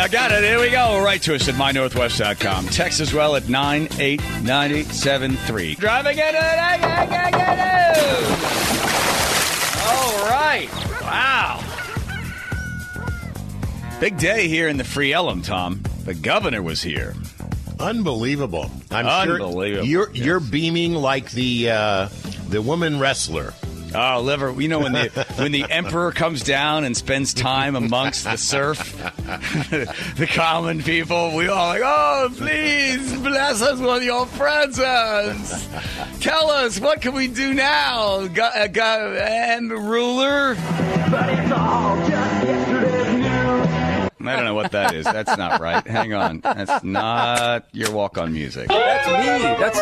I got it. Here we go. Right to us at mynorthwest.com. Text as well at 98973. Driving into it. All right. Wow. Big day here in the Free Ellum, Tom. The governor was here. Unbelievable. Unbelievable. Sure you're beaming like the woman wrestler. Oh, liver! You know when the emperor comes down and spends time amongst the serf, the common people, we all like, oh, please bless us with your presence. Tell us, what can we do now, and ruler? But it's all just yesterday's news. I don't know what that is. That's not right. Hang on. That's not your walk-on music. That's me.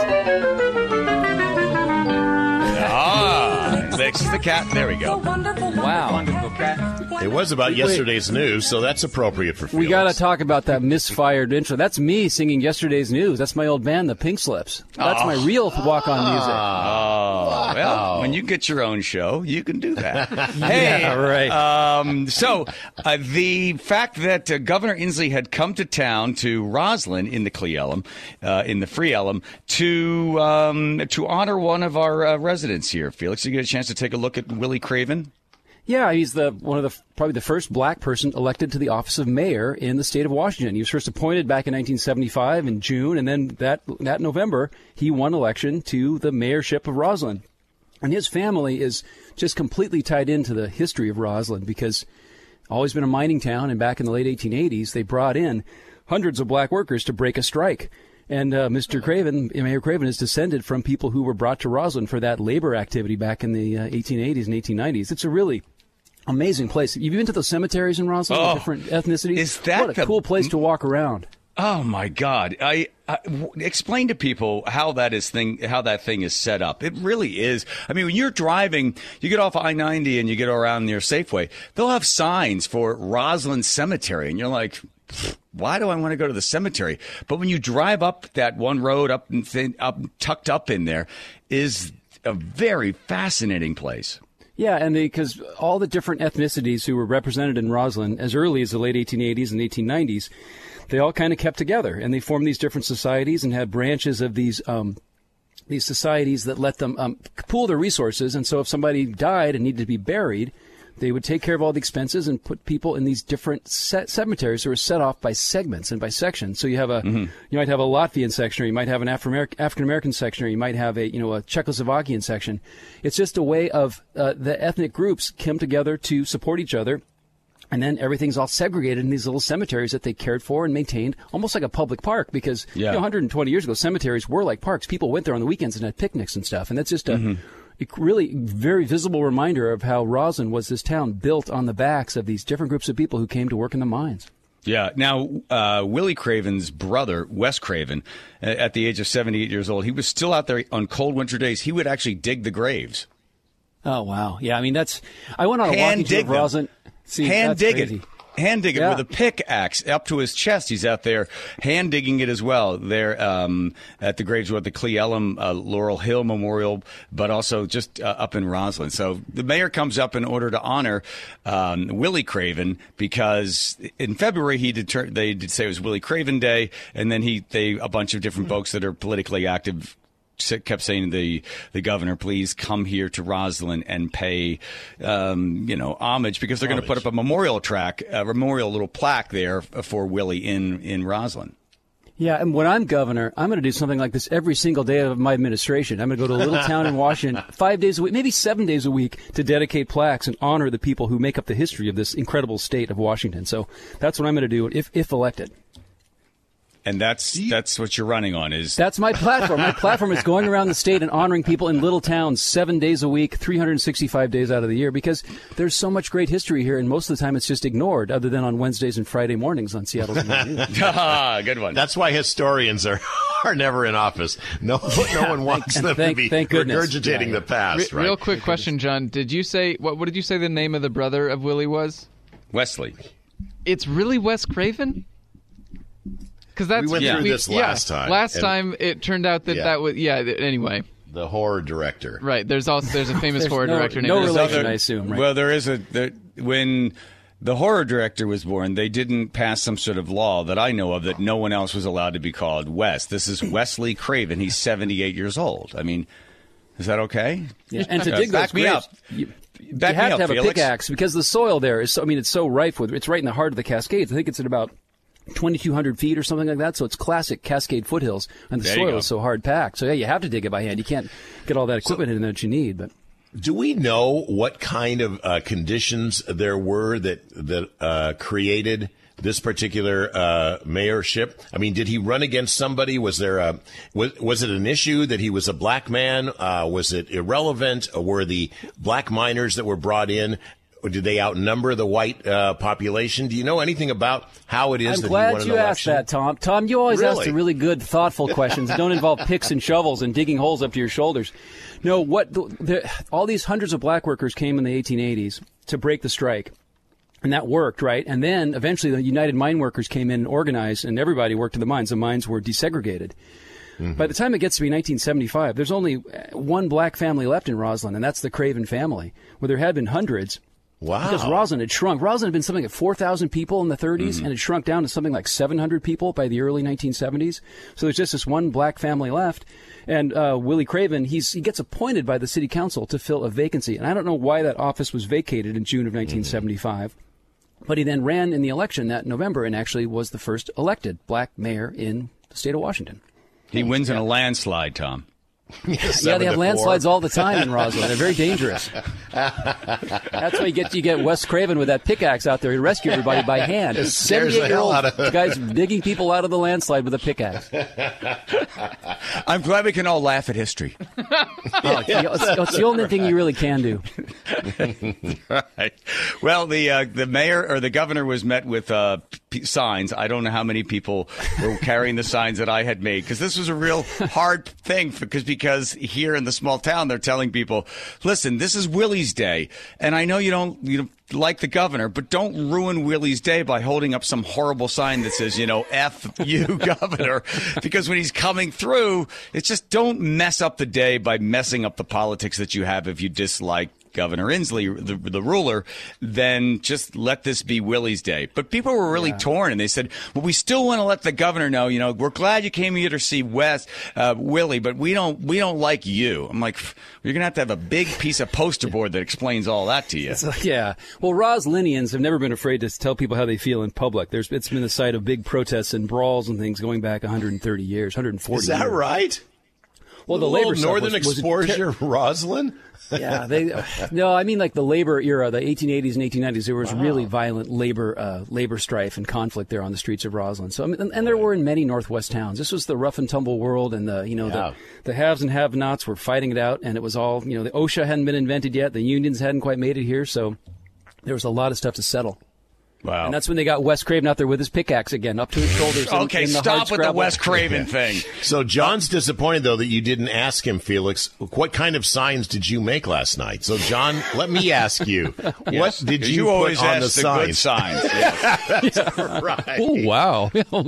Fix the cat. There we go. Wow. Wonderful cat. It was about yesterday's news, so that's appropriate for Felix. We got to talk about that misfired intro. That's me singing yesterday's news. That's my old band, the Pink Slips. That's my real walk-on music. Oh, well, when you get your own show, you can do that. Hey, yeah, right. So the fact that Governor Inslee had come to town to Roslyn in the Free Ellum, to honor one of our residents here. Felix, you get a chance to take a look at Willie Craven? Yeah, he's probably the first black person elected to the office of mayor in the state of Washington. He was first appointed back in 1975 in June, and then that November he won election to the mayorship of Roslyn. And his family is just completely tied into the history of Roslyn because always been a mining town, and back in the late 1880s they brought in hundreds of black workers to break a strike. And Mr. Craven, Mayor Craven, is descended from people who were brought to Roslyn for that labor activity back in the 1880s and 1890s. It's a really amazing place. You've been to the cemeteries in Roslyn with different ethnicities? Is that what a cool place to walk around. Oh, my God. I explain to people how that thing is set up. It really is. I mean, when you're driving, you get off I-90 and you get around near Safeway, they'll have signs for Roslyn Cemetery, and you're like, why do I want to go to the cemetery? But when you drive up that one road up tucked up in there, is a very fascinating place. Yeah, and because all the different ethnicities who were represented in Roslyn as early as the late 1880s and 1890s, they all kind of kept together, and they formed these different societies and had branches of these societies that let them pool their resources. And so if somebody died and needed to be buried, they would take care of all the expenses and put people in these different cemeteries that were set off by segments and by sections. So you have you might have a Latvian section, or you might have an African American section, or you might have a Czechoslovakian section. It's just a way of the ethnic groups come together to support each other. And then everything's all segregated in these little cemeteries that they cared for and maintained, almost like a public park. Because 120 years ago, cemeteries were like parks. People went there on the weekends and had picnics and stuff. And that's just a really very visible reminder of how Roslyn was this town built on the backs of these different groups of people who came to work in the mines. Yeah. Now, Willie Craven's brother, Wes Craven, at the age of 78 years old, he was still out there on cold winter days. He would actually dig the graves. Oh, wow. Yeah, I mean, I went on a walking tour of Roslyn. See, hand digging Yeah. with a pickaxe up to his chest. He's out there hand digging it as well. There at the graves with the Cle Elum Laurel Hill Memorial, but also just up in Roslyn. So the mayor comes up in order to honor Willie Craven, because in February they did say it was Willie Craven Day, and then a bunch of different folks that are politically active kept saying to the governor, please come here to Roslyn and pay, homage, because they're going to put up a memorial little plaque there for Willie in Roslyn. Yeah, and when I'm governor, I'm going to do something like this every single day of my administration. I'm going to go to a little town in Washington 5 days a week, maybe 7 days a week, to dedicate plaques and honor the people who make up the history of this incredible state of Washington. So that's what I'm going to do if elected. And that's what you're running on is... That's my platform. My platform is going around the state and honoring people in little towns 7 days a week, 365 days out of the year, because there's so much great history here, and most of the time it's just ignored, other than on Wednesdays and Friday mornings on Seattle's News. Good one. That's why historians are never in office. No one wants them to be regurgitating the past. Right? Real quick question, John. Did you say what did you say the name of the brother of Willie was? Wesley. It's really Wes Craven? Because we went through this last time. Last time it turned out that was anyway. The horror director. Right. There's a famous horror director named no relation, I assume. Right? Well, there is when the horror director was born, they didn't pass some sort of law that I know of that no one else was allowed to be called Wes. This is Wesley Craven. He's 78 years old. I mean, is that okay? Yeah, and to dig those graves, you have to have a pickaxe because the soil there is it's so rife with, it's right in the heart of the Cascades. I think it's at about 2,200 feet or something like that. So it's classic Cascade foothills, and the soil is so hard packed. So yeah, you have to dig it by hand. You can't get all that equipment in there that you need. But do we know what kind of conditions there were that created this particular mayorship? I mean, did he run against somebody? Was there was it an issue that he was a black man? Was it irrelevant? Were the black miners that were brought in, or did they outnumber the white population? Do you know anything about how it is that he won an election? I'm glad you asked that, Tom. Tom, you always ask the really good, thoughtful questions that don't involve picks and shovels and digging holes up to your shoulders. No, all these hundreds of black workers came in the 1880s to break the strike. And that worked, right? And then eventually the United Mine Workers came in and organized, and everybody worked in the mines. The mines were desegregated. Mm-hmm. By the time it gets to be 1975, there's only one black family left in Roslyn, and that's the Craven family, where there had been hundreds. Wow. Because Roslyn had shrunk. Roslyn had been something like 4,000 people in the 30s, and it shrunk down to something like 700 people by the early 1970s. So there's just this one black family left. And Willie Craven, he gets appointed by the city council to fill a vacancy. And I don't know why that office was vacated in June of 1975. But he then ran in the election that November and actually was the first elected black mayor in the state of Washington. He wins in a landslide, Tom. Yeah, they have landslides all the time in Roslyn. They're very dangerous. That's why you get Wes Craven with that pickaxe out there to rescue everybody by hand. 78-year-old guy's digging people out of the landslide with a pickaxe. I'm glad we can all laugh at history. It's the only thing you really can do. Right. Well, the mayor or the governor was met with signs. I don't know how many people were carrying the signs that I had made, because this was a real hard thing because here in the small town they're telling people, listen, this is Willie's Day, and I know you don't like the governor, but don't ruin Willie's Day by holding up some horrible sign that says, F you, governor, because when he's coming through, it's just don't mess up the day by messing up the politics that you have if you dislike Governor Inslee, the ruler, then just let this be Willie's Day. But people were really torn, and they said, well, we still want to let the governor know, we're glad you came here to see Willie, but we don't like you. I'm like, you're going to have a big piece of poster board that explains all that to you. Yeah. Well, Roslinians have never been afraid to tell people how they feel in public. It's been the site of big protests and brawls and things going back 130 years, 140 years. Is that right? Well, the labor Northern Exposure, Roslyn? Yeah, I mean like the labor era, the 1880s and 1890s. There was really violent labor strife and conflict there on the streets of Roslyn. So, and there were in many Northwest towns. This was the rough and tumble world, and the haves and have-nots were fighting it out, and it was all the OSHA hadn't been invented yet, the unions hadn't quite made it here, so there was a lot of stuff to settle. Wow. And that's when they got Wes Craven out there with his pickaxe again, up to his shoulders. Okay, stop with the Wes Craven thing. So John's disappointed, though, that you didn't ask him, Felix, what kind of signs did you make last night? So, John, let me ask you, what did you put on the signs? Good signs. Yes. Right. Oh, wow.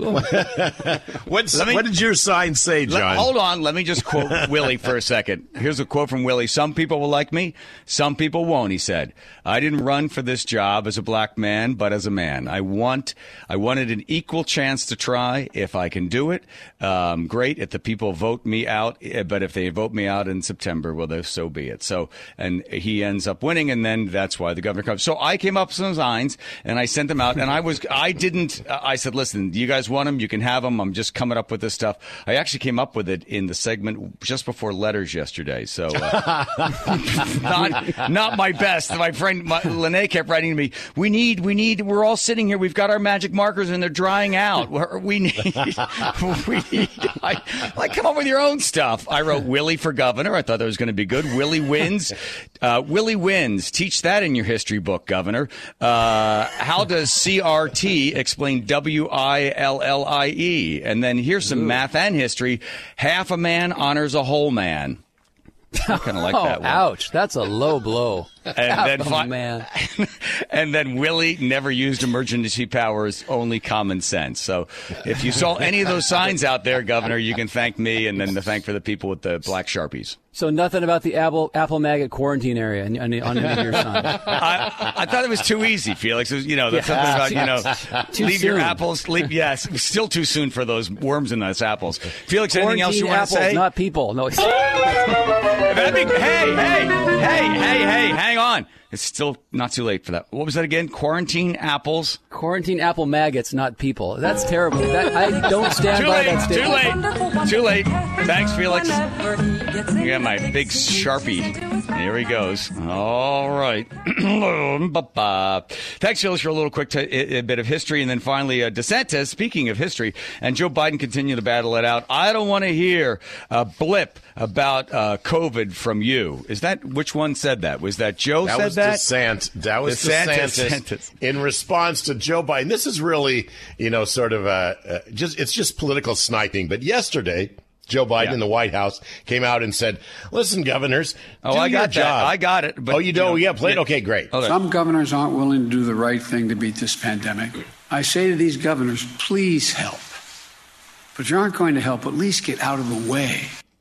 What did your sign say, John? Hold on. Let me just quote Willie for a second. Here's a quote from Willie. Some people will like me. Some people won't, he said. I didn't run for this job as a black man, but as a man. I wanted an equal chance to try. If I can do it, great. If the people vote me out, but if they vote me out in September, well, so be it. So, and he ends up winning, and then that's why the governor comes. So I came up with some signs, and I sent them out, and I said, listen, you guys want them? You can have them. I'm just coming up with this stuff. I actually came up with it in the segment just before letters yesterday. So, not my best. My friend Lene kept writing to me, we're all sitting here. We've got our magic markers and they're drying out. We need, like, come up with your own stuff. I wrote Willie for governor. I thought that was going to be good. Willie wins. Willie wins. Teach that in your history book, governor. How does CRT explain WILLIE? And then here's some math and history. Half a man honors a whole man. I kind of like that one. Ouch. That's a low blow. And then man. And then Willie never used emergency powers, only common sense. So if you saw any of those signs out there, Governor, you can thank me and then the thank for the people with the black Sharpies. So nothing about the Apple maggot quarantine area on any of your sign. I thought it was too easy, Felix. It was, something about, leave your apples. Yes, still too soon for those worms in those apples. Felix, anything else you want to say? Not people. No. Hey, hang on. It's still not too late for that. What was that again? Quarantine apples? Quarantine apple maggots, not people. That's terrible. I don't stand by that statement. Too late. Thanks, Felix. You got my big Sharpie. Here he goes. All right. Thanks, Felix, for a little quick a bit of history. And then finally, DeSantis, speaking of history, and Joe Biden continue to battle it out. I don't want to hear a blip about COVID from you. Is that, which one said that? Was that Joe said that? That was DeSantis. In response to Joe Biden. This is really, sort of it's just political sniping. But yesterday, Joe Biden in the White House came out and said, listen, governors, do I got your job. That. I got it. But, you don't? Yeah, play it? Okay, great. Okay. Some governors aren't willing to do the right thing to beat this pandemic. I say to these governors, please help. But if you aren't going to help, at least get out of the way.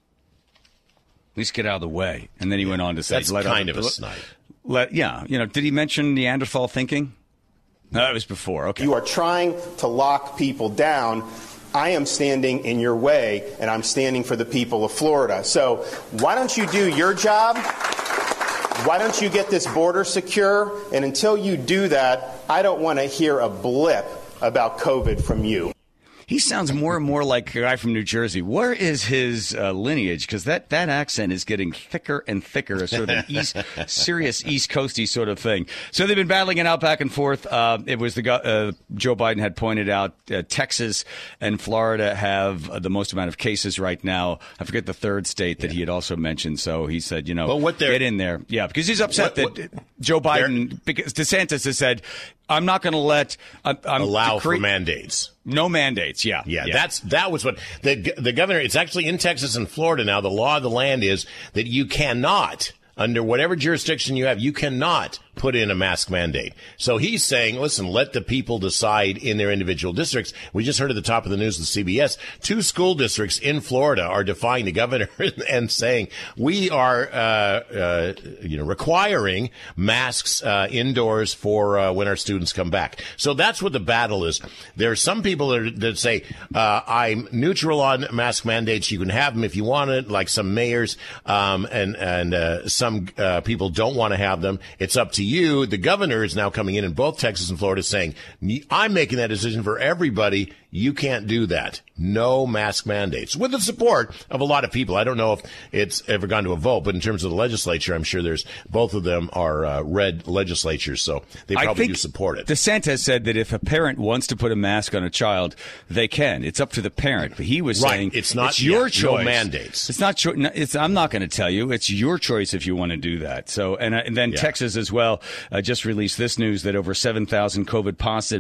At least get out of the way. And then he went on to say... That's kind of a snipe. Did he mention Neanderthal thinking? No, that was before. Okay. You are trying to lock people down. I am standing in your way, and I'm standing for the people of Florida. So why don't you do your job? Why don't you get this border secure? And until you do that, I don't want to hear a blip about COVID from you. He sounds more and more like a guy from New Jersey. Where is his lineage? Because that accent is getting thicker and thicker, a sort of serious East Coasty sort of thing. So they've been battling it out back and forth. It was Joe Biden had pointed out Texas and Florida have the most amount of cases right now. I forget the third state that he had also mentioned. So he said, get in there. Yeah, because he's upset that Joe Biden, because DeSantis has said, I'm not going to let allow for mandates. No mandates. Yeah. That was what the governor. It's actually in Texas and Florida now. The law of the land is that you cannot, under whatever jurisdiction you have, you cannot put in a mask mandate. So he's saying, listen, let the people decide in their individual districts. We just heard at the top of the news with CBS, 2 school districts in Florida are defying the governor and saying we are, requiring masks indoors for when our students come back. So that's what the battle is. There are some people that say, I'm neutral on mask mandates. You can have them if you want it, like some mayors, and some people don't want to have them. It's up to you. The governor is now coming in both Texas and Florida saying, I'm making that decision for everybody. You can't do that. No mask mandates. With the support of a lot of people. I don't know if it's ever gone to a vote, but in terms of the legislature, I'm sure both of them are red legislatures, so they probably do support it. DeSantis said that if a parent wants to put a mask on a child, they can. It's up to the parent. But he was saying it's your choice. No mandates. It's not. I'm not going to tell you. It's your choice if you want to do that. So, and then Texas as well just released this news that over 7,000 COVID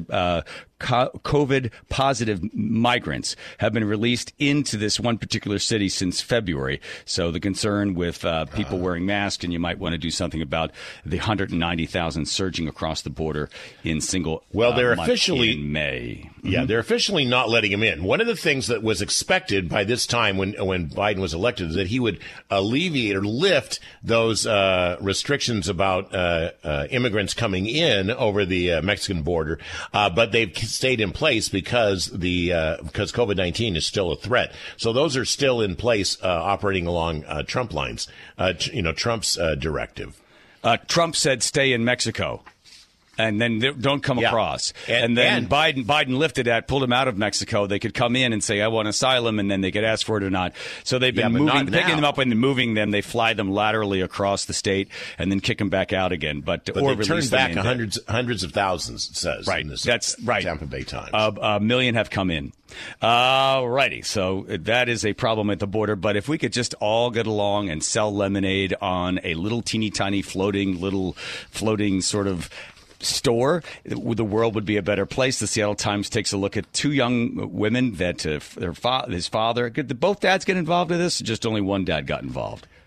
positive migrants have been released into this one particular city since February. So the concern with people wearing masks, and you might want to do something about the 190,000 surging across the border in single they're month officially in May. Yeah, they're officially not letting him in. One of the things that was expected by this time when Biden was elected is that he would alleviate or lift those restrictions about immigrants coming in over the Mexican border, but they've stayed in place because COVID-19 is still a threat. So those are still in place, operating along Trump lines. Trump's directive. Trump said, "Stay in Mexico." And then don't come across. And then Biden lifted that, pulled him out of Mexico. They could come in and say, I want asylum, and then they could ask for it or not. So they've been picking them up and moving them. They fly them laterally across the state and then kick them back out again. But or they turn back hundreds of thousands, it says. Right. In this That's right. Tampa Bay Times. A million have come in. Righty. So that is a problem at the border. But if we could just all get along and sell lemonade on a little teeny tiny floating sort of store, the world would be a better place. The Seattle Times takes a look at 2 young women that his father. Did both dads get involved in this? Or just only one dad got involved.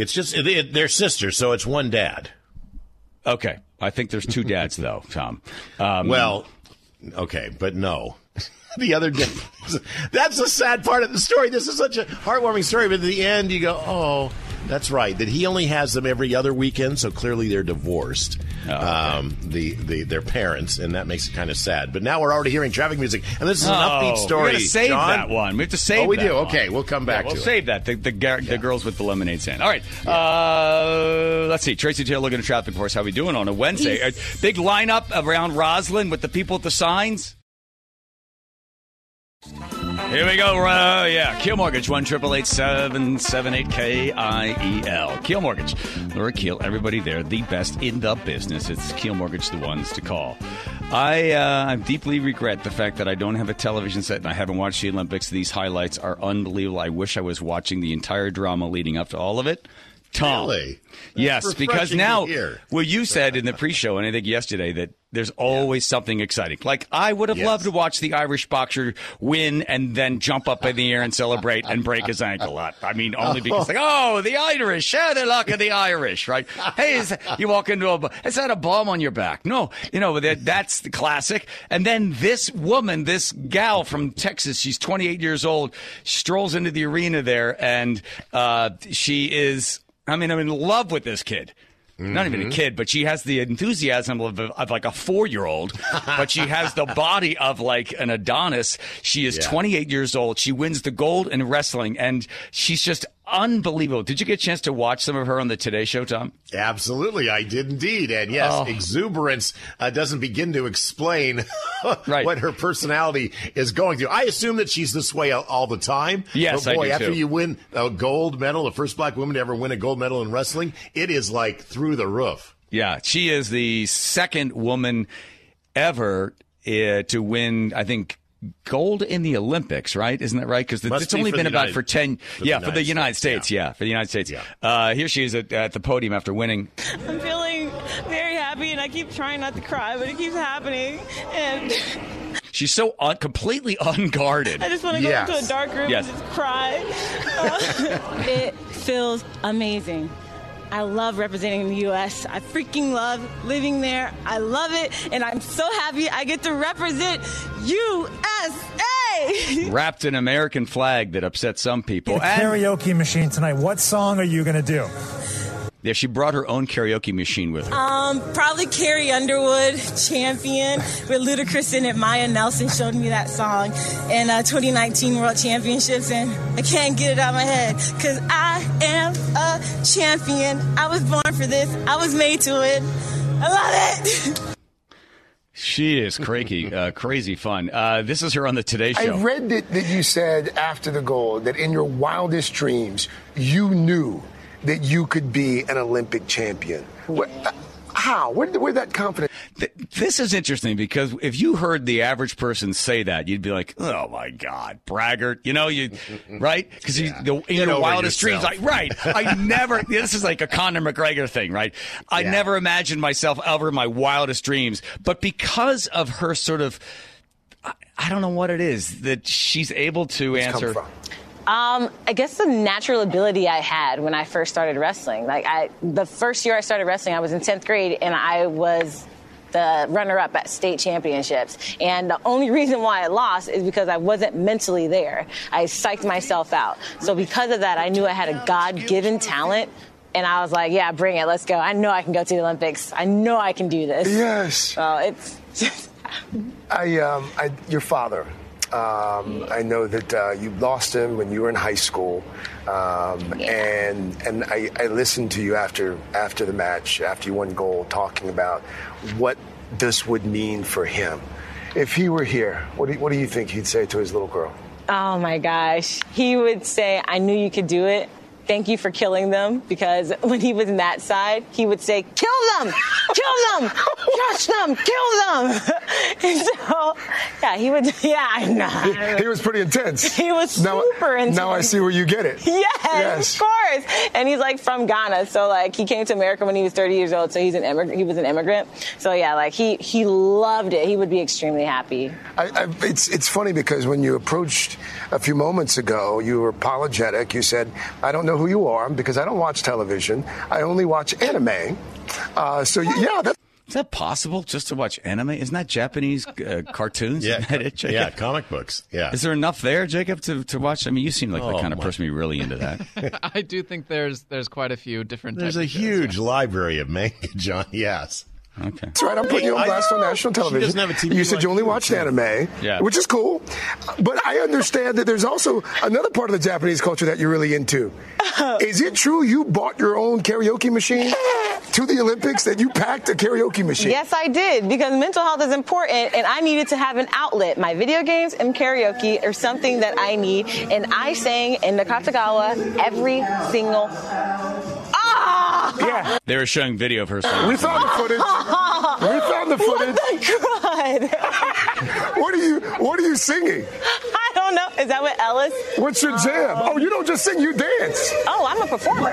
It's just they're sisters, so it's one dad. Okay. I think there's two dads, though, Tom. Well, okay, but no. The other day, that's the sad part of the story. This is such a heartwarming story, but at the end you go, oh, that's right. That he only has them every other weekend, so clearly they're divorced. Their parents, and that makes it kind of sad. But now we're already hearing traffic music, and this is an upbeat story. We're going to save John. that one. We have to save that. Oh, we do? One. Okay, we'll come back to it. We'll save that. The girls with the lemonade stand. All right. Let's see. Tracy Taylor looking at traffic for us. How we doing on a Wednesday? Big lineup around Roslyn with the people at the signs. Here we go. Keel Mortgage, 1-888-778-KIEL. Keel Mortgage. Laura Keel, everybody there, the best in the business. It's Keel Mortgage, the ones to call. I deeply regret the fact that I don't have a television set and I haven't watched the Olympics. These highlights are unbelievable. I wish I was watching the entire drama leading up to all of it. Tom. Really? Yes, because now, well, you said in the pre-show, and I think yesterday, that there's always something exciting. Like, I would have loved to watch the Irish boxer win and then jump up in the air and celebrate and break his ankle up. I mean, only because, the Irish, the luck of the Irish, right? Hey, you walk into is that a bomb on your back? No, that's the classic. And then this woman, this gal from Texas, she's 28 years old, strolls into the arena there, and she is... I'm in love with this kid. Not even a kid, but she has the enthusiasm of like a 4-year-old, but she has the body of like an Adonis. She is 28 years old. She wins the gold in wrestling, and she's just unbelievable. Did you get a chance to watch some of her on the Today Show, Tom? Absolutely, I did indeed. And yes, exuberance doesn't begin to explain what her personality is going through. I assume that she's this way all the time. Yes, but boy, I do after too. you win a gold medal, the first black woman to ever win a gold medal in wrestling, it is like through the roof. Yeah, she is the second woman ever to win, I think, gold in the Olympics, right? Isn't that right? Because it's only been about for 10. For the United States. For the United States. Here she is at the podium after winning. I'm feeling very happy, and I keep trying not to cry, but it keeps happening. And she's so completely unguarded. I just want to go into a dark room and just cry. It feels amazing. I love representing the U.S. I freaking love living there. I love it, and I'm so happy I get to represent USA. Wrapped in an American flag that upset some people. Karaoke machine tonight. What song are you going to do? Yeah, she brought her own karaoke machine with her. Probably Carrie Underwood, Champion, with Ludacris in it. Maya Nelson showed me that song in 2019 World Championships, and I can't get it out of my head because I am a champion. I was born for this. I was made to it. I love it. She is crazy fun. This is her on the Today Show. I read that you said after the gold that in your wildest dreams you knew that you could be an Olympic champion. How? Where'd that confidence? This is interesting because if you heard the average person say that, you'd be like, "Oh my God, braggart!" Right? Because in your wildest dreams, I never. This is like a Conor McGregor thing, right? I never imagined myself ever in my wildest dreams, but because of her sort of, I don't know what it is that she's able to answer. I guess the natural ability I had when I first started wrestling. The first year I started wrestling, I was in 10th grade, and I was the runner-up at state championships. And the only reason why I lost is because I wasn't mentally there. I psyched myself out. So because of that, I knew I had a God-given talent. And I was like, yeah, bring it. Let's go. I know I can go to the Olympics. I know I can do this. Yes. So it's just... Your father... I know that you lost him when you were in high school, and I listened to you after the match, after you won gold, talking about what this would mean for him. If he were here, what do you think he'd say to his little girl? Oh my gosh, he would say, "I knew you could do it. Thank you for killing them," because when he was in that side, he would say, "Kill them! Kill them! Crush them! Kill them!" And so, he would, I know. He was pretty intense. He was super intense. Now I see where you get it. Yes, of course. And he's from Ghana, so he came to America when he was 30 years old, so he was an immigrant. So he loved it. He would be extremely happy. It's funny because when you approached a few moments ago, you were apologetic. You said, "I don't know know who you are because I don't watch television. I only watch anime. Is that possible, just to watch anime? Isn't that Japanese cartoons? Yeah, Isn't that it, Jacob? Yeah, comic books. Yeah. Is there enough there, Jacob, to watch? I mean, you seem like the kind of person who's really into that. I do think there's quite a few different There's types a of shows, huge library of manga, John. Yes. Okay. That's right. I'm putting you on blast on national television. She doesn't have a TV you said like you only you. watched anime, Yeah. which is cool. But I understand that there's also another part of the Japanese culture that you're really into. Is it true you bought your own karaoke machine to the Olympics, that you packed a karaoke machine? Yes, I did, because mental health is important, and I needed to have an outlet. My video games and karaoke are something that I need, and I sang in the Katagawa every single... Yeah. They were showing video of her singing. We found the footage. Oh my God. What are you singing? I don't know. Is that what Ellis? What's your jam? Oh, you don't just sing, you dance. Oh, I'm a performer.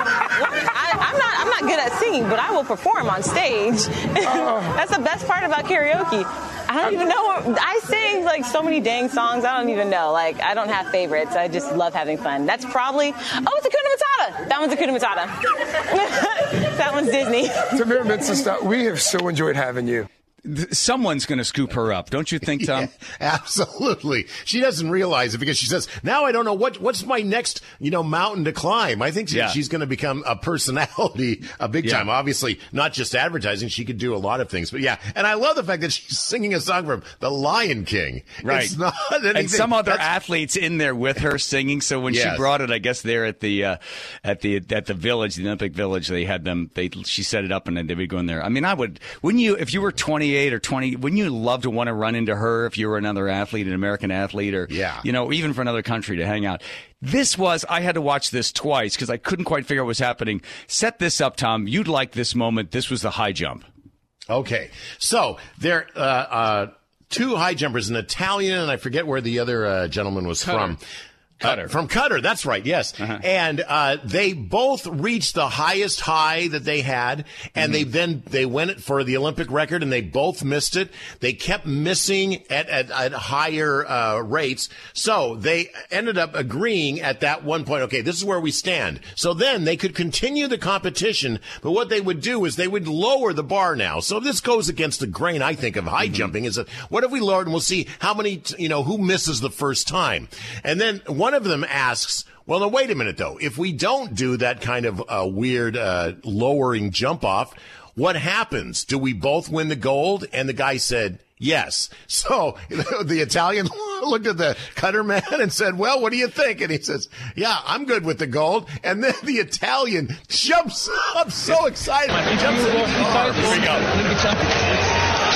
I'm not good at singing, but I will perform on stage. That's the best part about karaoke. I don't even know. I sing like so many dang songs. I don't even know. Like, I don't have favorites. I just love having fun. That's probably, it's Hakuna Matata. That one's Hakuna Matata. That one's Disney. Tamir Mensah, we have so enjoyed having you. Someone's going to scoop her up, don't you think, Tom? Yeah, absolutely. She doesn't realize it because she says, now I don't know what's my next, mountain to climb. I think she's going to become a personality, a big time. Obviously, not just advertising. She could do a lot of things. But yeah, and I love the fact that she's singing a song from The Lion King. Right. It's not anything. And some other athletes in there with her singing. So when she brought it, I guess there at the village, the Olympic Village, they had them. She set it up and then they would go in there. I mean, wouldn't you, if you were 28 or 20, wouldn't you love to want to run into her if you were another athlete, an American athlete, or even for another country to hang out? I had to watch this twice because I couldn't quite figure out what was happening. Set this up, Tom. You'd like this moment. This was the high jump. Okay. So there two high jumpers, an Italian, and I forget where the other gentleman was from. Qatar. From Qatar, that's right, yes. Uh-huh. And they both reached the highest high that they had, and they went for the Olympic record, and they both missed it. They kept missing at higher rates, so they ended up agreeing at that one point, okay, this is where we stand. So then they could continue the competition, but what they would do is they would lower the bar now. So this goes against the grain, I think, of high jumping, is that what if we lowered and we'll see how many, who misses the first time. And then one of them asks, well, now, wait a minute, though. If we don't do that kind of weird lowering jump off, what happens? Do we both win the gold? And the guy said, yes. So the Italian looked at the Qatar man and said, well, what do you think? And he says, yeah, I'm good with the gold. And then the Italian jumps up so excited. He jumps in. Oh, here we go.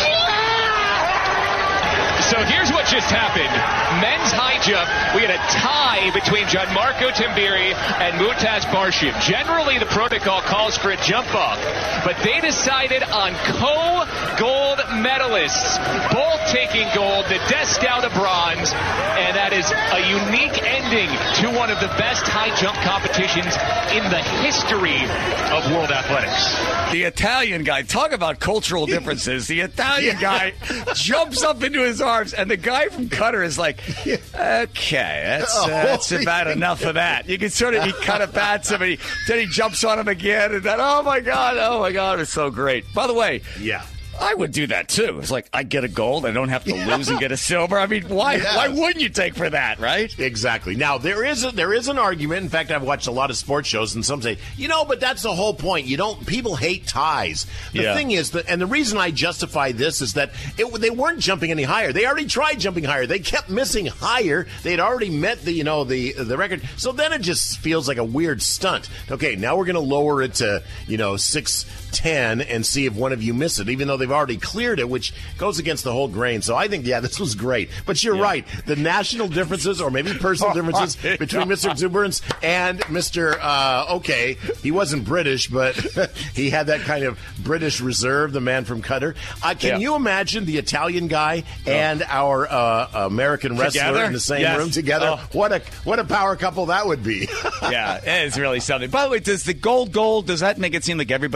So here's what just happened. Men's high jump, we had a tie between Gianmarco Tambiri and Mumtaz Barshim. Generally, the protocol calls for a jump off, but they decided on co-gold medalists, both taking gold, Nadezhda bronze, and that is a unique ending to one of the best high jump competitions in the history of world athletics. The Italian guy, talk about cultural differences. The Italian guy jumps up into his arms, and the guy from Qatar is like, okay, that's about enough of that. You can he kind of bats him, and then he jumps on him again, and then, oh my God, it's so great. By the way, I would do that too. It's like, I get a gold, I don't have to lose and get a silver. I mean, why wouldn't you take for that, right? Exactly. Now, there is an argument. In fact, I've watched a lot of sports shows, and some say, but that's the whole point. People hate ties. The thing is that, and the reason I justify this is that they weren't jumping any higher. They already tried jumping higher. They kept missing higher. They'd already met the record. So then it just feels like a weird stunt. Okay, now we're going to lower it to 6'10" and see if one of you miss it, even though they've already cleared it, which goes against the whole grain. So I think, this was great. But you're right. The national differences, or maybe personal differences, between Mr. Exuberance and Mr. He wasn't British, but he had that kind of British reserve, the man from Qatar. Can you imagine the Italian guy and our American wrestler in the same room together? What a power couple that would be. Yeah, it's really something. By the way, does the gold, does that make it seem like everybody gets a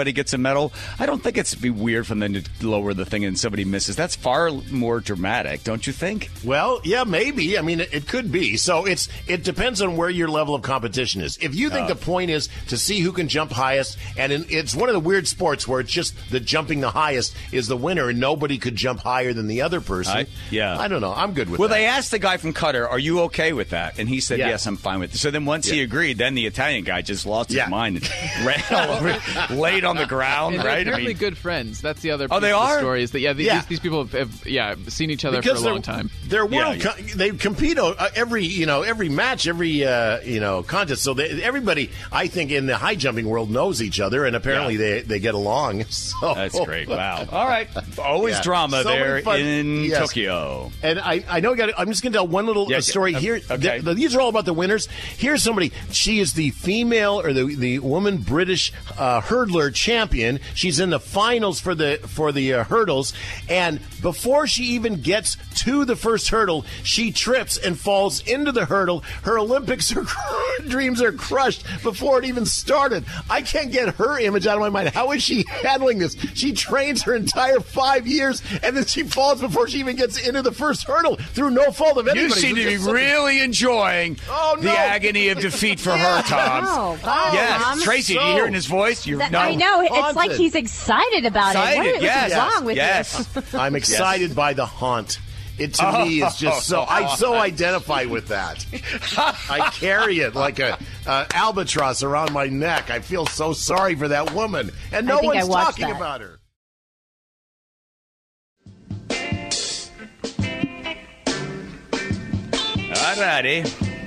medal, I don't think it's be weird for them to lower the thing and somebody misses. That's far more dramatic, don't you think? Well, yeah, maybe. I mean, it could be. So it depends on where your level of competition is. If you think the point is to see who can jump highest, and it's one of the weird sports where it's just the jumping the highest is the winner, and nobody could jump higher than the other person. I don't know. I'm good with that. Well, they asked the guy from Qatar, are you okay with that? And he said, yes, I'm fine with it. So then once he agreed, then the Italian guy just lost his mind and ran all over, laid on the ground, and right? They're apparently good friends. That's the other piece they of are? the story is that, these people have seen each other because for a long time. They're world. They compete every match, every contest. So everybody, I think, in the high jumping world knows each other, and apparently they get along. So that's great. Wow. All right. Always drama so there in Tokyo. And I know I'm just going to tell one little story here. Okay. These are all about the winners. Here's somebody. She is the female or the woman British hurdler champion. She's in the finals for the hurdles, and before she even gets to the first hurdle, she trips and falls into the hurdle. Her Olympics dreams are crushed before it even started. I can't get her image out of my mind. How is she handling this? She trains her entire 5 years, and then she falls before she even gets into the first hurdle through no fault of anybody. You seem to be really enjoying the agony of defeat for her, Tom. Oh, yes, Tom. Tracy, do you hear it in his voice? I know. It's like he's excited about it. What is wrong with you? I'm excited by the haunt. It to me is just I so identify with that. I carry it like a albatross around my neck. I feel so sorry for that woman, and no one's talking about her. Alrighty.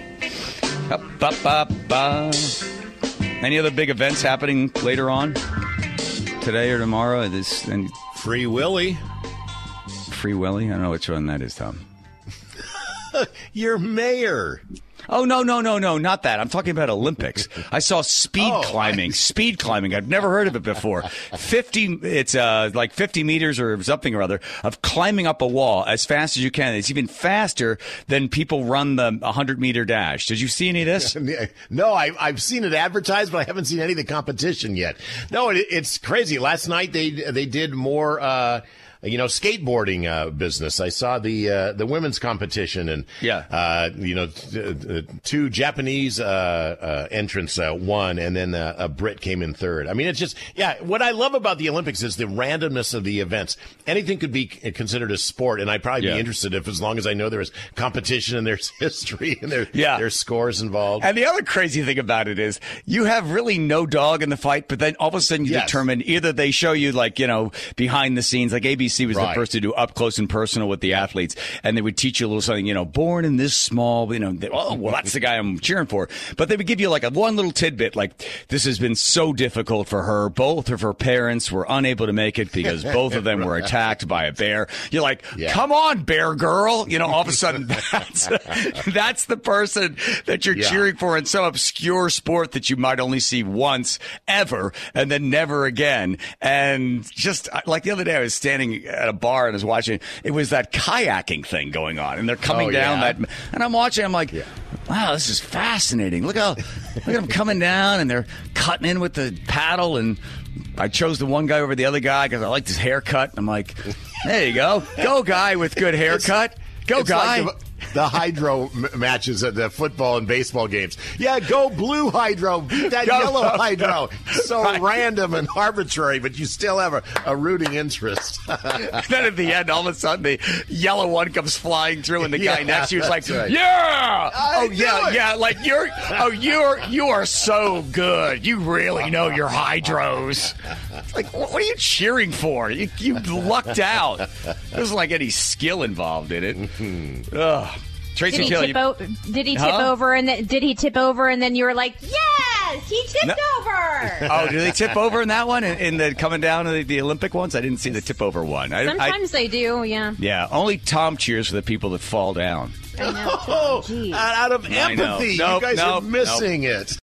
Any other big events happening later on today or tomorrow? Free Willy. Free Willy? I don't know which one that is, Tom. Your mayor. Oh, no, not that. I'm talking about Olympics. I saw speed climbing. Speed climbing. I've never heard of it before. It's like 50 meters or something or other of climbing up a wall as fast as you can. It's even faster than people run the 100-meter dash. Did you see any of this? No, I've seen it advertised, but I haven't seen any of the competition yet. No, it's crazy. Last night they did more skateboarding business. I saw the women's competition, and two Japanese entrants won, and then a Brit came in third. I mean, it's just what I love about the Olympics is the randomness of the events. Anything could be considered a sport, and I'd probably be interested as long as I know there's competition and there's history and there's scores involved. And the other crazy thing about it is you have really no dog in the fight, but then all of a sudden you determine either they show you behind the scenes, like ABC was the first to do up close and personal with the athletes, and they would teach you a little something, born in this small, that's the guy I'm cheering for. But they would give you one little tidbit, like, this has been so difficult for her. Both of her parents were unable to make it because both of them were attacked by a bear. You're like, come on, bear girl. All of a sudden that's the person that you're cheering for in some obscure sport that you might only see once ever and then never again. And just like the other day, I was standing at a bar and I was watching. It was that kayaking thing going on, and they're coming down that. And I'm watching. I'm like, wow, this is fascinating. Look at them coming down, and they're cutting in with the paddle. And I chose the one guy over the other guy because I liked his haircut. I'm like, there you go, guy with good haircut. Guy. Like the hydro matches at the football and baseball games. Yeah, go blue hydro, beat that yellow hydro. So random and arbitrary, but you still have a rooting interest. Then at the end, all of a sudden, the yellow one comes flying through, and the guy next to you is like, yeah, like you are so good. You really know your hydros. Like, what are you cheering for? You lucked out. There's like any skill involved in it. Ugh. Tracy did he tip over and then did he tip over and then you were like, yes, he tipped over? Oh, do they tip over in that one in the coming down to the Olympic ones? I didn't see the tip over one. Sometimes they do, yeah. Yeah, only Tom cheers for the people that fall down. I know. Out of empathy, you guys are missing it.